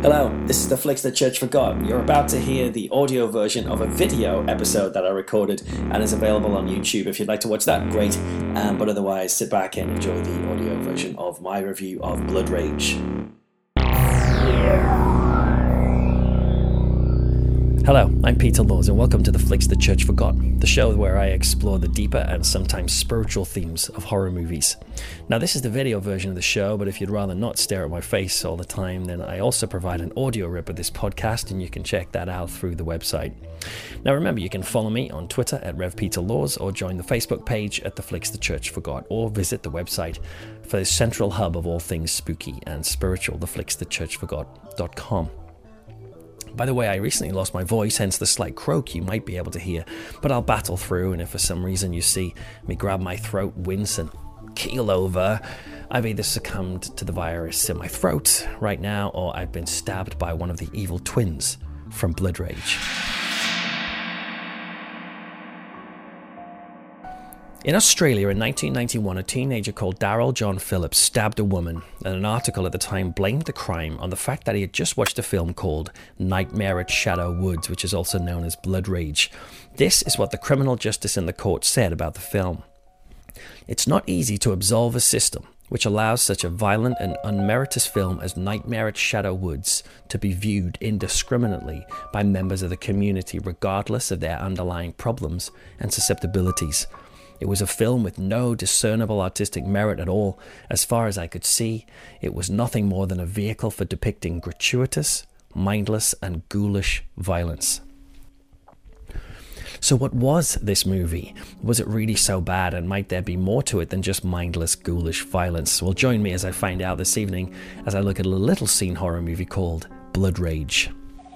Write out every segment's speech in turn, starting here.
Hello, this is the Flicks the Church Forgot. You're about to hear the audio version of a video episode that I recorded and is available on YouTube. If you'd like to watch that, great. But otherwise, sit back and enjoy the audio version of my review of Blood Rage. Hello, I'm Peter Laws and welcome to the Flicks the Church Forgot, the show where I explore the deeper and sometimes spiritual themes of horror movies. Now this is the video version of the show, but if you'd rather not stare at my face all the time, then I also provide an audio rip of this podcast and you can check that out through the website. Now remember, you can follow me on Twitter at RevPeterLaws or join the Facebook page at the Flicks the Church Forgot or visit the website for the central hub of all things spooky and spiritual, theflicksthechurchforgot.com. By the way, I recently lost my voice, hence the slight croak you might be able to hear, but I'll battle through, and if for some reason you see me grab my throat, wince and keel over, I've either succumbed to the virus in my throat right now, or I've been stabbed by one of the evil twins from Blood Rage. In Australia in 1991, a teenager called Daryl John Phillips stabbed a woman, and an article at the time blamed the crime on the fact that he had just watched a film called Nightmare at Shadow Woods, which is also known as Blood Rage. This is what the criminal justice in the court said about the film. It's not easy to absolve a system which allows such a violent and unmeritorious film as Nightmare at Shadow Woods to be viewed indiscriminately by members of the community regardless of their underlying problems and susceptibilities. It was a film with no discernible artistic merit at all. As far as I could see, it was nothing more than a vehicle for depicting gratuitous, mindless, and ghoulish violence. So what was this movie? Was it really so bad, and might there be more to it than just mindless, ghoulish violence? Well, join me as I find out this evening as I look at a little scene horror movie called Blood Rage.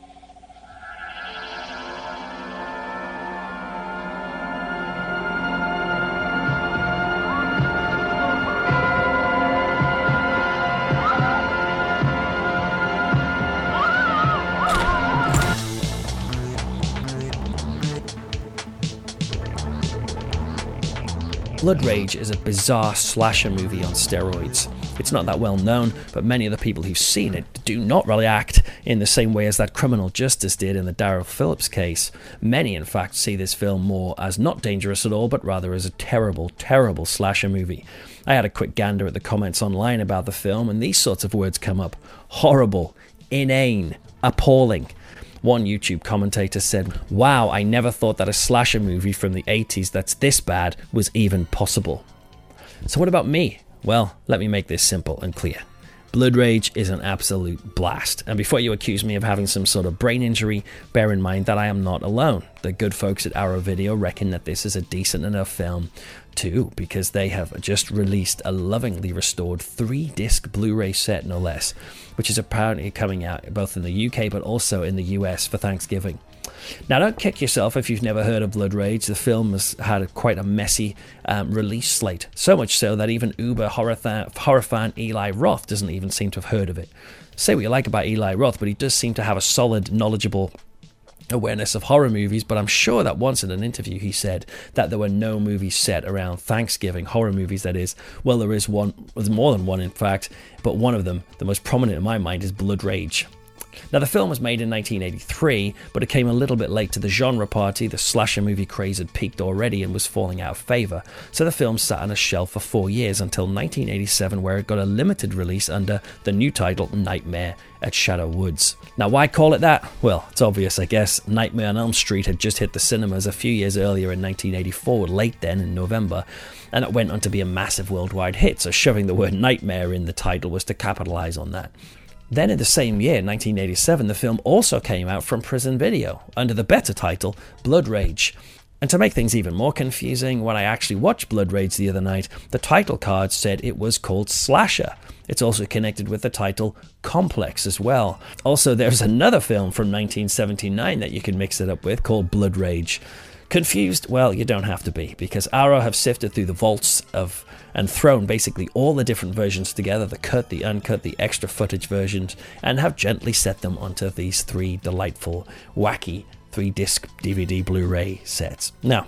Blood Rage is a bizarre slasher movie on steroids. It's not that well known, but many of the people who've seen it do not react in the same way as that criminal justice did in the Daryl Phillips case. Many, in fact, see this film more as not dangerous at all, but rather as a terrible, terrible slasher movie. I had a quick gander at the comments online about the film, and these sorts of words come up. Horrible, inane, appalling. One YouTube commentator said, "Wow, I never thought that a slasher movie from the 80s that's this bad was even possible." So what about me? Well, let me make this simple and clear. Blood Rage is an absolute blast. And before you accuse me of having some sort of brain injury, bear in mind that I am not alone. The good folks at Arrow Video reckon that this is a decent enough film too, because they have just released a lovingly restored 3-disc Blu-ray set, no less, which is apparently coming out both in the UK but also in the US for Thanksgiving. Now, don't kick yourself if you've never heard of Blood Rage. The film has had quite a messy release slate, so much so that even uber horror fan Eli Roth doesn't even seem to have heard of it. Say what you like about Eli Roth, but he does seem to have a solid, knowledgeable awareness of horror movies, but I'm sure that once in an interview he said that there were no movies set around Thanksgiving, horror movies that is. Well, there's more than one in fact, but one of them, the most prominent in my mind, is Blood Rage. Now, the film was made in 1983, but it came a little bit late to the genre party. The slasher movie craze had peaked already and was falling out of favour, so the film sat on a shelf for 4 years until 1987, where it got a limited release under the new title Nightmare at Shadow Woods. Now, why call it that? Well, it's obvious, I guess. Nightmare on Elm Street had just hit the cinemas a few years earlier in 1984, late then in November, and it went on to be a massive worldwide hit, so shoving the word nightmare in the title was to capitalise on that. Then in the same year, 1987, the film also came out from Prison Video under the better title, Blood Rage. And to make things even more confusing, when I actually watched Blood Rage the other night, the title card said it was called Slasher. It's also connected with the title Complex as well. Also, there's another film from 1979 that you can mix it up with called Blood Rage. Confused? Well, you don't have to be, because Arrow have sifted through the vaults and thrown basically all the different versions together, the cut, the uncut, the extra footage versions, and have gently set them onto these 3 delightful, wacky 3-disc DVD Blu-ray sets. Now,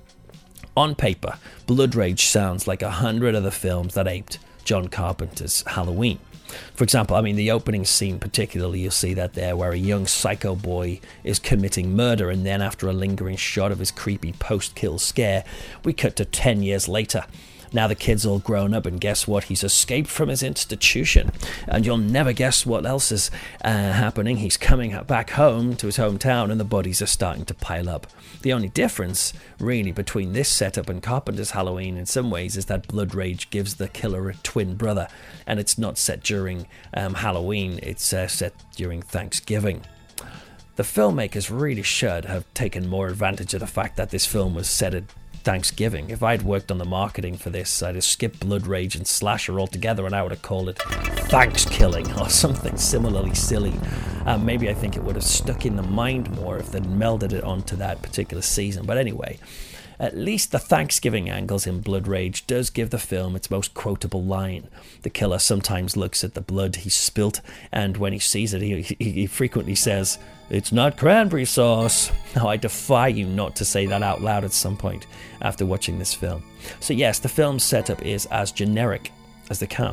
on paper, Blood Rage sounds like 100 other films that aped John Carpenter's Halloween. For example, I mean, the opening scene particularly, you'll see that there, where a young psycho boy is committing murder, and then after a lingering shot of his creepy post-kill scare, we cut to 10 years later. Now the kid's all grown up, and guess what? He's escaped from his institution, and you'll never guess what else is happening. He's coming back home to his hometown, and the bodies are starting to pile up. The only difference, really, between this setup and Carpenter's Halloween in some ways is that Blood Rage gives the killer a twin brother, and it's not set during Halloween, it's set during Thanksgiving. The filmmakers really should have taken more advantage of the fact that this film was set at Thanksgiving. If I'd worked on the marketing for this, I'd have skipped Blood Rage and Slasher altogether, and I would have called it Thanksgiving or something similarly silly. Maybe I think it would have stuck in the mind more if they'd melded it onto that particular season. But anyway, at least the Thanksgiving angles in Blood Rage does give the film its most quotable line. The killer sometimes looks at the blood he's spilt, and when he sees it, he frequently says, "It's not cranberry sauce." Now, I defy you not to say that out loud at some point after watching this film. So yes, the film's setup is as generic as they come.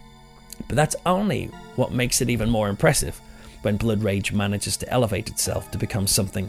But that's only what makes it even more impressive when Blood Rage manages to elevate itself to become something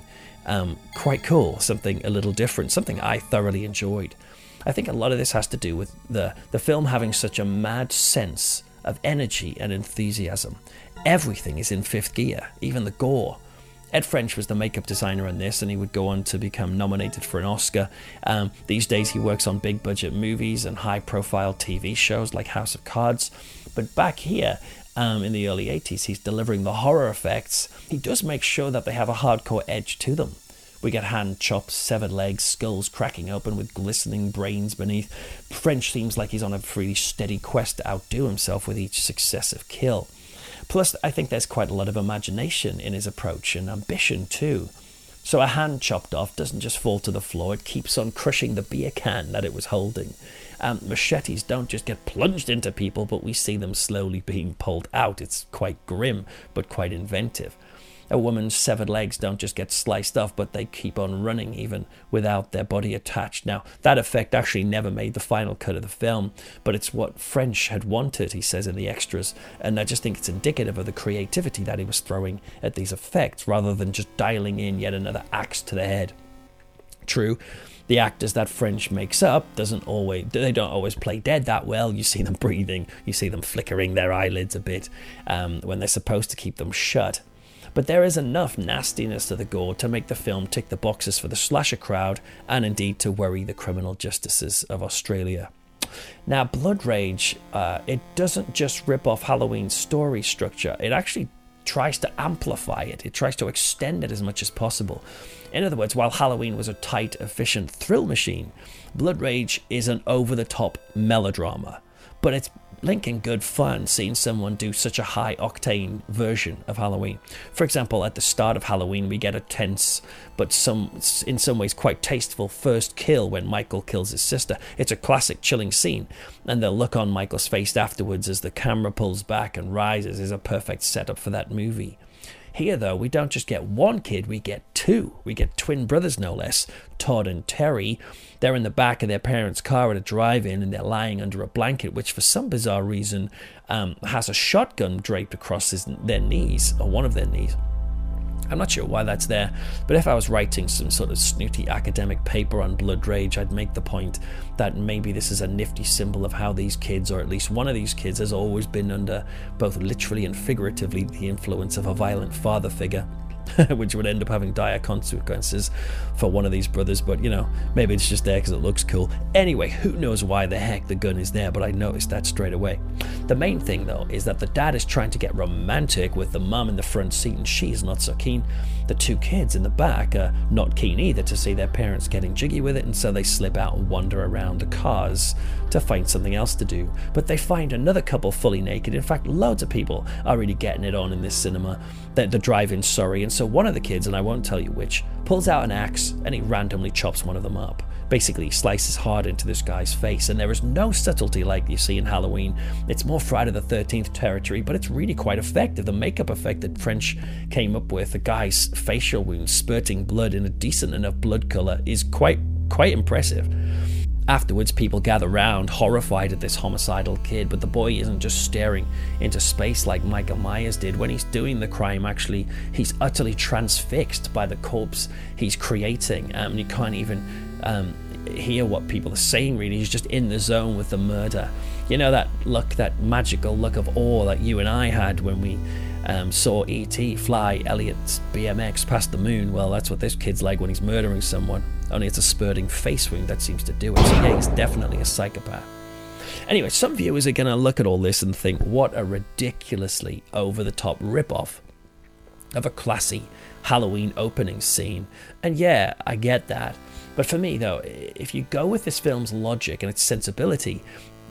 quite cool, something a little different, something I thoroughly enjoyed. I think a lot of this has to do with the film having such a mad sense of energy and enthusiasm. Everything is in fifth gear, even the gore. Ed French was the makeup designer on this, and he would go on to become nominated for an Oscar. These days he works on big budget movies and high profile TV shows like House of Cards. But back here, in the early 80s, he's delivering the horror effects. He does make sure that they have a hardcore edge to them. We get hand chops, severed legs, skulls cracking open with glistening brains beneath. French seems like he's on a pretty steady quest to outdo himself with each successive kill. Plus, I think there's quite a lot of imagination in his approach and ambition too. So a hand chopped off doesn't just fall to the floor, it keeps on crushing the beer can that it was holding. Machetes don't just get plunged into people, but we see them slowly being pulled out. It's quite grim, but quite inventive. A woman's severed legs don't just get sliced off, but they keep on running even without their body attached. Now, that effect actually never made the final cut of the film, but it's what French had wanted, he says in the extras, and I just think it's indicative of the creativity that he was throwing at these effects, rather than just dialing in yet another axe to the head. True, the actors that French makes up don't always play dead that well. You see them breathing, you see them flickering their eyelids a bit when they're supposed to keep them shut. But there is enough nastiness to the gore to make the film tick the boxes for the slasher crowd, and indeed to worry the criminal justices of Australia. Now, Blood Rage, it doesn't just rip off Halloween's story structure, it actually tries to amplify it. It tries to extend it as much as possible. In other words, while Halloween was a tight, efficient thrill machine, Blood Rage is an over-the-top melodrama. But it's linking good fun seeing someone do such a high-octane version of Halloween. For example, at the start of Halloween, we get a tense, but in some ways quite tasteful first kill when Michael kills his sister. It's a classic chilling scene, and the look on Michael's face afterwards as the camera pulls back and rises is a perfect setup for that movie. Here, though, we don't just get one kid, we get two. We get twin brothers, no less, Todd and Terry. They're in the back of their parents' car at a drive-in, and they're lying under a blanket, which for some bizarre reason has a shotgun draped across their knees, or one of their knees. I'm not sure why that's there, but if I was writing some sort of snooty academic paper on Blood Rage, I'd make the point that maybe this is a nifty symbol of how these kids, or at least one of these kids, has always been under, both literally and figuratively, the influence of a violent father figure. Which would end up having dire consequences for one of these brothers, but maybe it's just there because it looks cool. Anyway, who knows why the heck the gun is there, but I noticed that straight away. The main thing, though, is that the dad is trying to get romantic with the mum in the front seat, and she's not so keen. The two kids in the back are not keen either to see their parents getting jiggy with it, and so they slip out and wander around the cars to find something else to do. But they find another couple fully naked. In fact, loads of people are really getting it on in this cinema, the drive-in, sorry. And so one of the kids, and I won't tell you which, pulls out an axe and he randomly chops one of them up. Basically slices hard into this guy's face, and there is no subtlety like you see in Halloween. It's more Friday the 13th territory, but it's really quite effective. The makeup effect that French came up with, the guy's facial wounds spurting blood in a decent enough blood color, is quite impressive. Afterwards, people gather round, horrified at this homicidal kid, but the boy isn't just staring into space like Michael Myers did. When he's doing the crime, actually, he's utterly transfixed by the corpse he's creating. You can't even hear what people are saying, really. He's just in the zone with the murder. You know that look, that magical look of awe that you and I had when we saw E.T. fly Elliot's BMX past the moon? Well, that's what this kid's like when he's murdering someone. Only it's a spurting face wound that seems to do it. So yeah, he's definitely a psychopath. Anyway, some viewers are going to look at all this and think, what a ridiculously over-the-top rip-off of a classy Halloween opening scene. And yeah, I get that. But for me, though, if you go with this film's logic and its sensibility,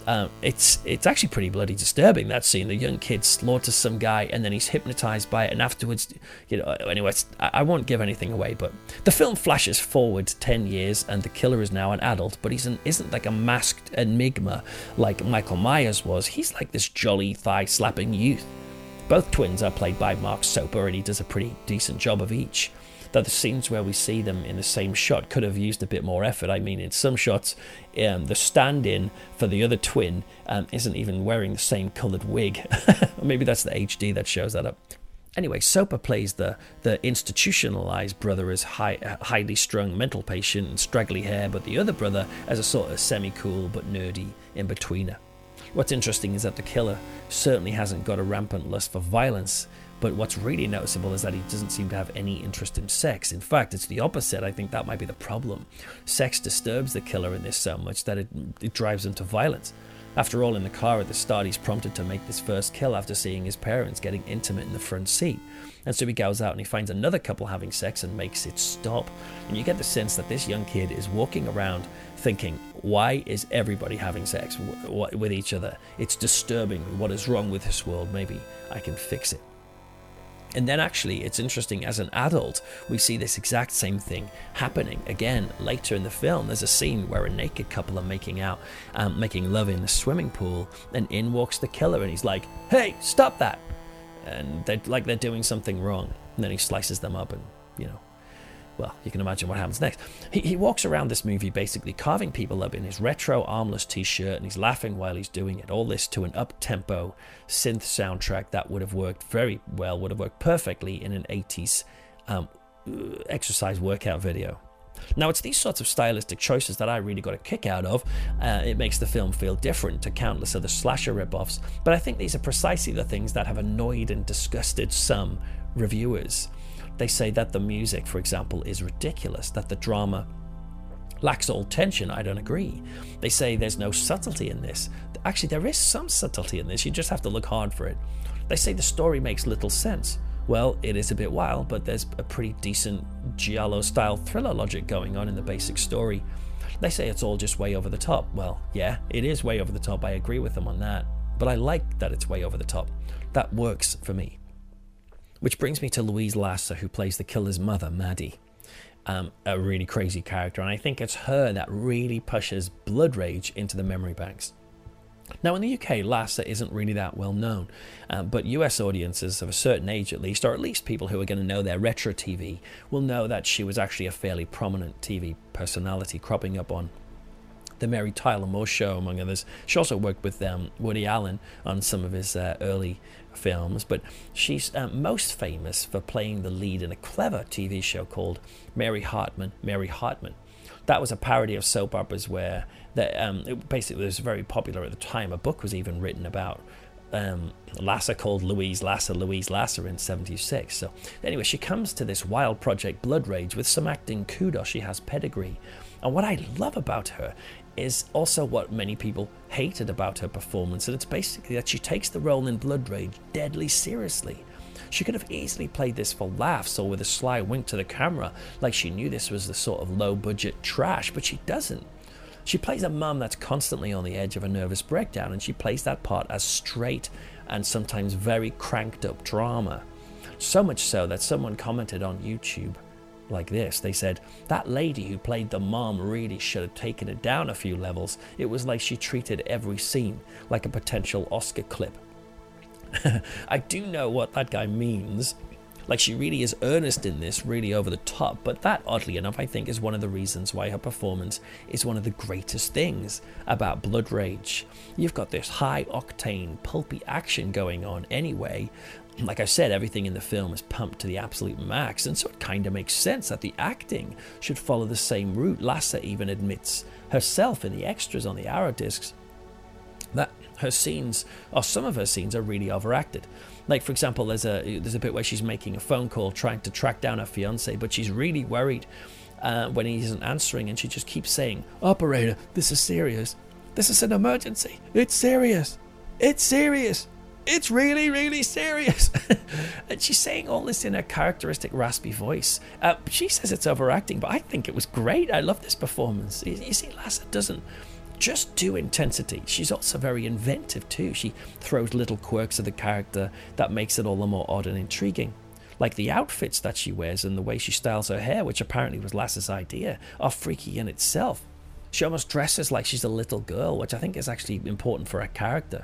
it's actually pretty bloody disturbing, that scene. The young kid slaughters some guy and then he's hypnotized by it, and afterwards, anyway, I won't give anything away, but the film flashes forward 10 years and the killer is now an adult, but isn't like a masked enigma like Michael Myers was. He's like this jolly thigh-slapping youth. Both twins are played by Mark Soper, and he does a pretty decent job of each. Though the scenes where we see them in the same shot could have used a bit more effort. I mean, in some shots, the stand-in for the other twin isn't even wearing the same coloured wig. Maybe that's the HD that shows that up. Anyway, Soper plays the institutionalized brother as highly strung mental patient and straggly hair, but the other brother as a sort of semi-cool but nerdy in-betweener. What's interesting is that the killer certainly hasn't got a rampant lust for violence, but what's really noticeable is that he doesn't seem to have any interest in sex. In fact, it's the opposite. I think that might be the problem. Sex disturbs the killer in this so much that it drives him to violence. After all, in the car at the start, he's prompted to make this first kill after seeing his parents getting intimate in the front seat. And so he goes out and he finds another couple having sex and makes it stop. And you get the sense that this young kid is walking around thinking, why is everybody having sex with each other? It's disturbing. What is wrong with this world? Maybe I can fix it. And then actually, it's interesting, as an adult, we see this exact same thing happening again later in the film. There's a scene where a naked couple are making out, making love in the swimming pool, and in walks the killer, and he's like, hey, stop that! And they're doing something wrong. And then he slices them up and, well, you can imagine what happens next. He walks around this movie basically carving people up in his retro armless t-shirt, and he's laughing while he's doing it. All this to an up-tempo synth soundtrack that would have worked very well, would have worked perfectly in an 80s exercise workout video. Now, it's these sorts of stylistic choices that I really got a kick out of. It makes the film feel different to countless other slasher ripoffs, but I think these are precisely the things that have annoyed and disgusted some reviewers. They say that the music, for example, is ridiculous, that the drama lacks all tension. I don't agree. They say there's no subtlety in this. Actually, there is some subtlety in this. You just have to look hard for it. They say the story makes little sense. Well, it is a bit wild, but there's a pretty decent giallo-style thriller logic going on in the basic story. They say it's all just way over the top. Well, yeah, it is way over the top. I agree with them on that. But I like that it's way over the top. That works for me. Which brings me to Louise Lasser, who plays the killer's mother, Maddie. A really crazy character, and I think it's her that really pushes blood rage into the memory banks. Now, in the UK, Lasser isn't really that well known, but US audiences of a certain age at least, or at least people who are going to know their retro TV, will know that she was actually a fairly prominent TV personality cropping up on The Mary Tyler Moore Show, among others. She also worked with Woody Allen on some of his early films, but she's most famous for playing the lead in a clever TV show called Mary Hartman, Mary Hartman. That was a parody of soap operas where it basically was very popular at the time. A book was even written about Lasser called Louise Lasser in 1976. So anyway, she comes to this wild project Blood Rage with some acting kudos. She has pedigree. And what I love about her is also what many people hated about her performance, and it's basically that she takes the role in Blood Rage deadly seriously. She could have easily played this for laughs or with a sly wink to the camera, like she knew this was the sort of low-budget trash, but she doesn't. She plays a mum that's constantly on the edge of a nervous breakdown, and she plays that part as straight and sometimes very cranked up drama. So much so that someone commented on YouTube like this. They said, that lady who played the mom really should have taken it down a few levels. It was like she treated every scene like a potential Oscar clip. I do know what that guy means. Like, she really is earnest in this, really over the top, but that, oddly enough, I think is one of the reasons why her performance is one of the greatest things about Blood Rage. You've got this high-octane, pulpy action going on anyway. Like I said, everything in the film is pumped to the absolute max, and so it kind of makes sense that the acting should follow the same route. Lasse even admits herself in the extras on the Arrow discs that her scenes, or some of her scenes, are really overacted. Like, for example, there's a bit where she's making a phone call trying to track down her fiance, but she's really worried when he isn't answering, and she just keeps saying, "Operator, this is serious. This is an emergency. It's serious. It's serious. It's really, really serious." And she's saying all this in her characteristic raspy voice. She says it's overacting, but I think it was great. I love this performance. You see, Lasse doesn't just do intensity. She's also very inventive too. She throws little quirks of the character that makes it all the more odd and intriguing. Like the outfits that she wears and the way she styles her hair, which apparently was Lasse's idea, are freaky in itself. She almost dresses like she's a little girl, which I think is actually important for her character.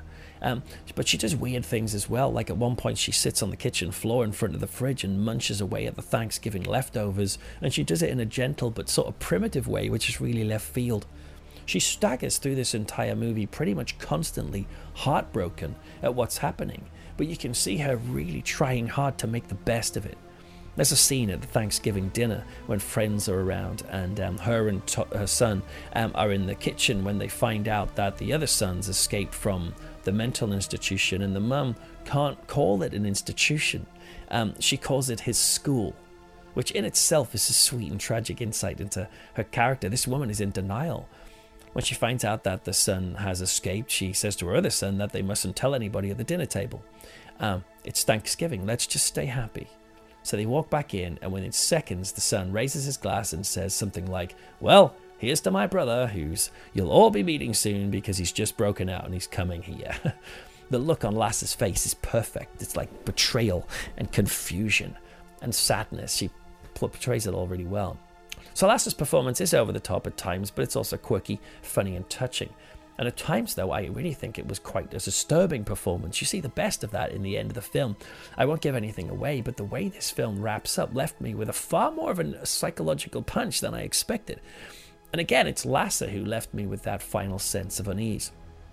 But she does weird things as well. Like at one point she sits on the kitchen floor in front of the fridge and munches away at the Thanksgiving leftovers, and she does it in a gentle but sort of primitive way, which is really left field. She staggers through this entire movie pretty much constantly heartbroken at what's happening, but you can see her really trying hard to make the best of it. There's a scene at the Thanksgiving dinner when friends are around, and her and her son are in the kitchen when they find out that the other son's escaped from the mental institution, and the mum can't call it an institution. She calls it his school, which in itself is a sweet and tragic insight into her character. This woman is in denial. When she finds out that the son has escaped, she says to her other son that they mustn't tell anybody at the dinner table. It's Thanksgiving, let's just stay happy. So they walk back in, and within seconds the son raises his glass and says something like, "Well, here's to my brother, who's you'll all be meeting soon because he's just broken out and he's coming here." The look on Lasse's face is perfect. It's like betrayal and confusion and sadness. She portrays it all really well. So Lasse's performance is over the top at times, but it's also quirky, funny and touching. And at times, though, I really think it was quite a disturbing performance. You see the best of that in the end of the film. I won't give anything away, but the way this film wraps up left me with a far more of a psychological punch than I expected. And again, it's Lasse who left me with that final sense of unease.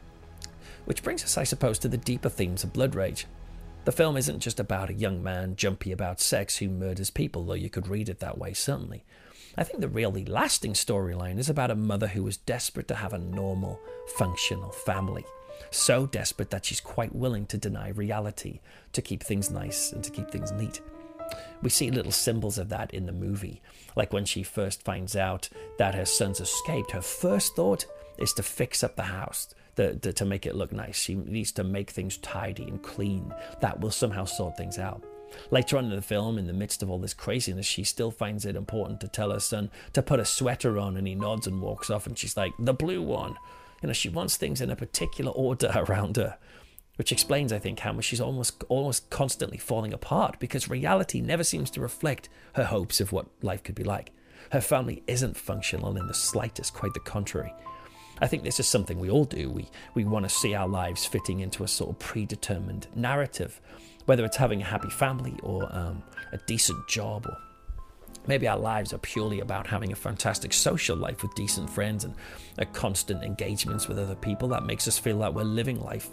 Which brings us, I suppose, to the deeper themes of Blood Rage. The film isn't just about a young man jumpy about sex who murders people, though you could read it that way, certainly. I think the really lasting storyline is about a mother who was desperate to have a normal, functional family. So desperate that she's quite willing to deny reality to keep things nice and to keep things neat. We see little symbols of that in the movie. Like when she first finds out that her son's escaped, her first thought is to fix up the house, to make it look nice. She needs to make things tidy and clean. That will somehow sort things out. Later on in the film, in the midst of all this craziness, she still finds it important to tell her son to put a sweater on, and he nods and walks off, and she's like, "The blue one." You know, she wants things in a particular order around her, which explains, I think, how much she's almost constantly falling apart, because reality never seems to reflect her hopes of what life could be like. Her family isn't functional in the slightest, quite the contrary. I think this is something we all do. We want to see our lives fitting into a sort of predetermined narrative, whether it's having a happy family or a decent job, or maybe our lives are purely about having a fantastic social life with decent friends and a constant engagements with other people that makes us feel like we're living life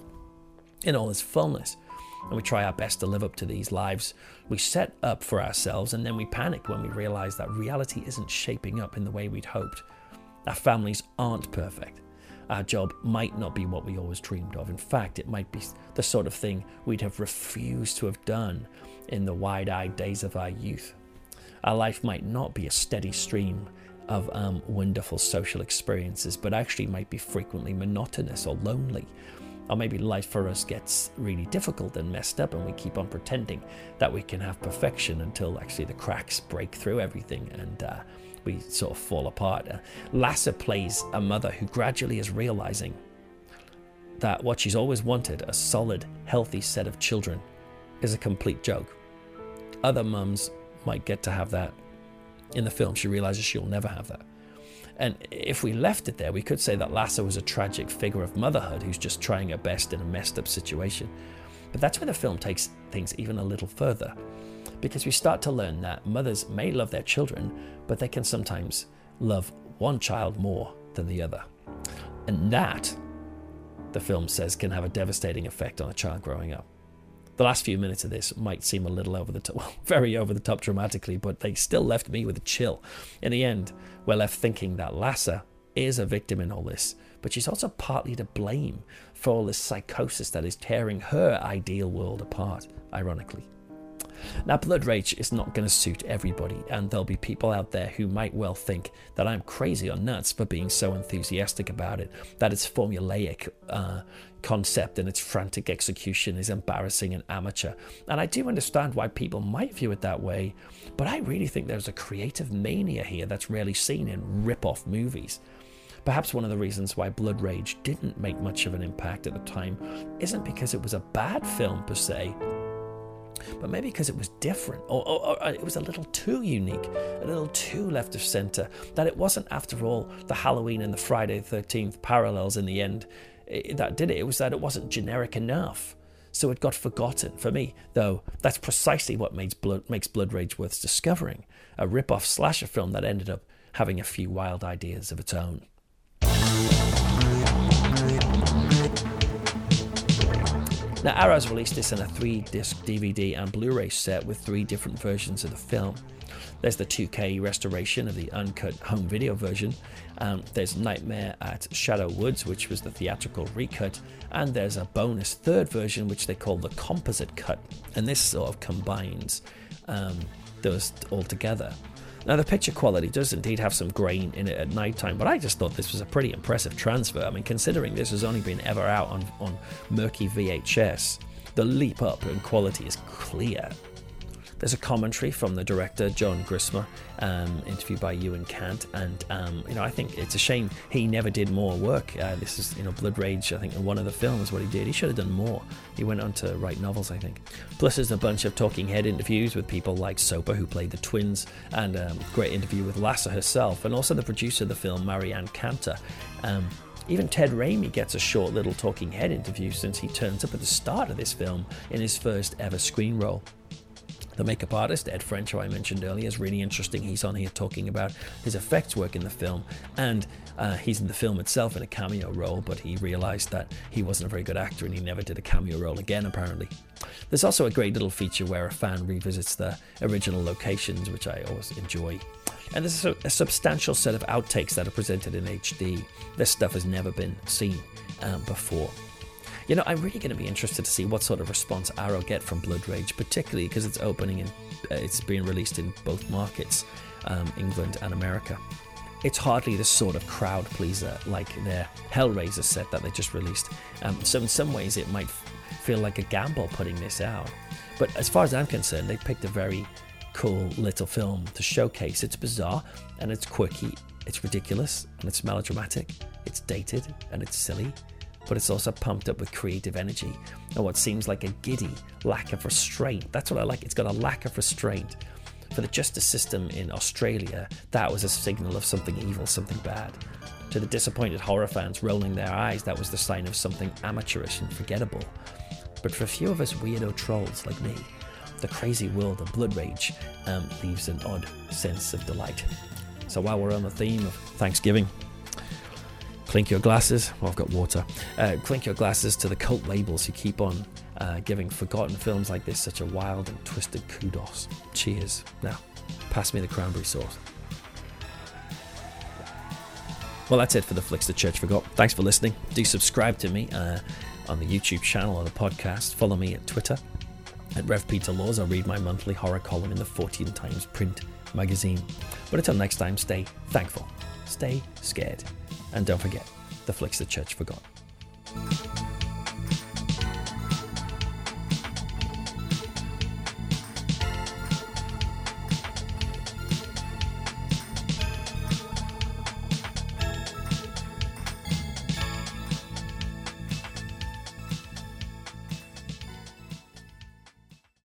in all its fullness. And we try our best to live up to these lives we set up for ourselves, and then we panic when we realize that reality isn't shaping up in the way we'd hoped. Our families aren't perfect. Our job might not be what we always dreamed of. In fact, it might be the sort of thing we'd have refused to have done in the wide-eyed days of our youth. Our life might not be a steady stream of wonderful social experiences, but actually might be frequently monotonous or lonely. Or maybe life for us gets really difficult and messed up, and we keep on pretending that we can have perfection until actually the cracks break through everything and we sort of fall apart. Lasse plays a mother who gradually is realizing that what she's always wanted, a solid, healthy set of children, is a complete joke. Other mums might get to have that. In the film, she realizes she'll never have that. And if we left it there, we could say that Lasse was a tragic figure of motherhood who's just trying her best in a messed up situation. But that's where the film takes things even a little further. because we start to learn that mothers may love their children, but they can sometimes love one child more than the other. And that, the film says, can have a devastating effect on a child growing up. The last few minutes of this might seem a little over the top, well, very over the top dramatically, but they still left me with a chill. In the end, we're left thinking that Lassa is a victim in all this, but she's also partly to blame for all this psychosis that is tearing her ideal world apart, ironically. Now, Blood Rage is not going to suit everybody, and there'll be people out there who might well think that I'm crazy or nuts for being so enthusiastic about it, that its formulaic concept and its frantic execution is embarrassing and amateur. And I do understand why people might view it that way, but I really think there's a creative mania here that's rarely seen in rip-off movies. Perhaps one of the reasons why Blood Rage didn't make much of an impact at the time isn't because it was a bad film per se, but maybe because it was different, or it was a little too unique, a little too left of centre, that it wasn't, after all, the Halloween and the Friday the 13th parallels in the end that did it. It was that it wasn't generic enough, so it got forgotten. For me, though, that's precisely what makes Blood Rage worth discovering, a rip-off slasher film that ended up having a few wild ideas of its own. Now, Arrow's released this in a 3-disc DVD and Blu-ray set with 3 different versions of the film. There's the 2K restoration of the uncut home video version, there's Nightmare at Shadow Woods, which was the theatrical recut, and there's a bonus 3rd version which they call the composite cut, and this sort of combines those all together. Now, the picture quality does indeed have some grain in it at night time, but I just thought this was a pretty impressive transfer. I mean, considering this has only been ever out on murky VHS, the leap up in quality is clear. There's a commentary from the director, John Grisham, interviewed by Ewan Cant, and I think it's a shame he never did more work. This is, Blood Rage, I think, in one of the films, what he did. He should have done more. He went on to write novels, I think. Plus, there's a bunch of talking head interviews with people like Soper, who played the twins, and a great interview with Lassa herself, and also the producer of the film, Marianne Cantor. Even Ted Raimi gets a short little talking head interview, since he turns up at the start of this film in his first ever screen role. The makeup artist, Ed French, who I mentioned earlier, is really interesting. He's on here talking about his effects work in the film, and he's in the film itself in a cameo role, but he realized that he wasn't a very good actor and he never did a cameo role again, apparently. There's also a great little feature where a fan revisits the original locations, which I always enjoy. And there's a substantial set of outtakes that are presented in HD. This stuff has never been seen before. I'm really going to be interested to see what sort of response Arrow get from Blood Rage, particularly because it's opening and it's being released in both markets, England and America. It's hardly the sort of crowd pleaser like their Hellraiser set that they just released. So in some ways it might feel like a gamble putting this out. But as far as I'm concerned, they picked a very cool little film to showcase. It's bizarre and it's quirky, it's ridiculous and it's melodramatic, it's dated and it's silly, but it's also pumped up with creative energy and what seems like a giddy lack of restraint. That's what I like. It's got a lack of restraint. For the justice system in Australia, that was a signal of something evil, something bad. To the disappointed horror fans rolling their eyes, that was the sign of something amateurish and forgettable. But for a few of us weirdo trolls like me, the crazy world of Blood Rage leaves an odd sense of delight. So while we're on the theme of Thanksgiving, clink your glasses. Well, I've got water. Clink your glasses to the cult labels who keep on giving forgotten films like this such a wild and twisted kudos. Cheers. Now, pass me the cranberry sauce. Well, that's it for the Flicks the Church Forgot. Thanks for listening. Do subscribe to me on the YouTube channel or the podcast. Follow me at Twitter at Rev Peter Laws. I read my monthly horror column in the 14 Times print magazine. But until next time, stay thankful, stay scared, and don't forget, the Flicks the Church Forgot.